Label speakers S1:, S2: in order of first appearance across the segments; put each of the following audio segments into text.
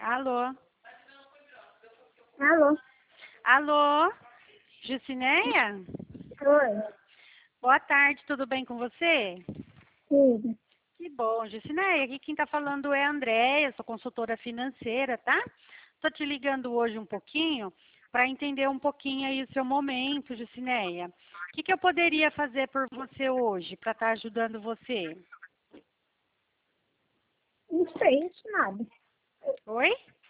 S1: Alô?
S2: Alô?
S1: Alô? Jucineia?
S2: Oi.
S1: Boa tarde, tudo bem com você?
S2: Tudo.
S1: Que bom, Jucineia. Aqui quem está falando é a Andréia, sou consultora financeira, tá? Estou te ligando hoje um pouquinho para entender um pouquinho aí o seu momento, Jucineia. O que eu poderia fazer por você hoje para estar ajudando você?
S2: Não sei, nada.
S1: Oi?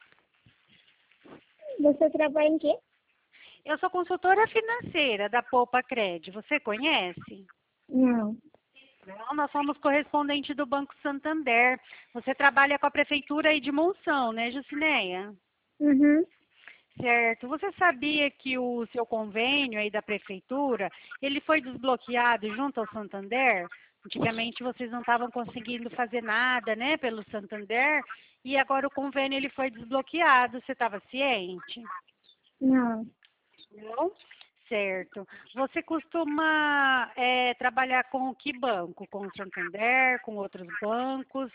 S2: Você trabalha em quê?
S1: Eu sou consultora financeira da Poupa Cred. Você conhece?
S2: Não.
S1: Não, nós somos correspondente do Banco Santander. Você trabalha com a prefeitura aí de Monção, né, Jucineia?
S2: Uhum.
S1: Certo. Você sabia que o seu convênio aí da prefeitura, ele foi desbloqueado junto ao Santander? Antigamente vocês não estavam conseguindo fazer nada, né, pelo Santander, e agora o convênio ele foi desbloqueado. Você estava ciente?
S2: Não.
S1: Não? Certo. Você costuma trabalhar com que banco? Com o Santander, com outros bancos?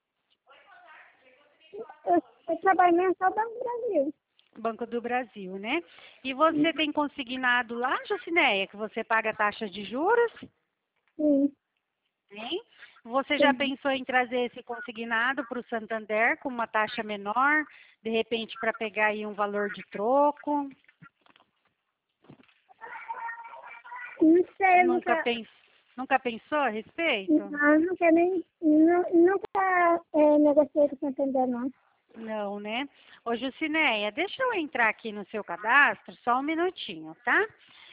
S2: Eu trabalho mesmo só Banco do Brasil.
S1: Banco do Brasil, né? E você tem consignado lá, Jocineia, que você paga taxa de juros?
S2: Sim.
S1: Hein? Você já
S2: Sim.
S1: pensou em trazer esse consignado para o Santander com uma taxa menor, de repente para pegar aí um valor de troco?
S2: Não sei, eu
S1: Nunca,
S2: nunca.
S1: nunca pensou a respeito?
S2: Não, nunca nem. Nunca negociei com o Santander, não.
S1: Não, né? Ô, Jucineia, deixa eu entrar aqui no seu cadastro, só um minutinho, tá?